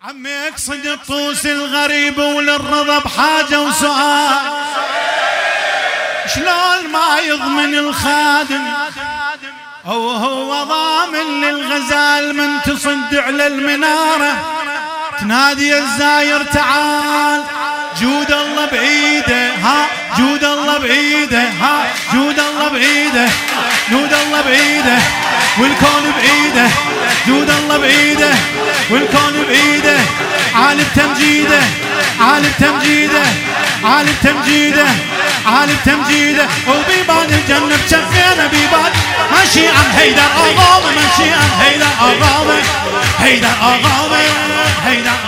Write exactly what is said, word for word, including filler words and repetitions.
عمي اقصد الطوس الغريب وللرضا بحاجة وسؤال، شلون ما يضمن الخادم أو هو ضامن للغزال من تصد على المنارة تنادي الزاير تعال، جود الله بعيده، ها جود الله بعيده، ها جود الله بعيده، جود الله بعيده والكون بعيده، جود الله بعيده والكون بعيده، عالم تمجيده عالم تمجيده عالم تمجيده عالم تمجيده، وبيبان الجنة بشفينا بيبان ماشي عن هيدر أغاضة، ماشي عن هيدر أغاضة، هيدر أغاضة، هيدر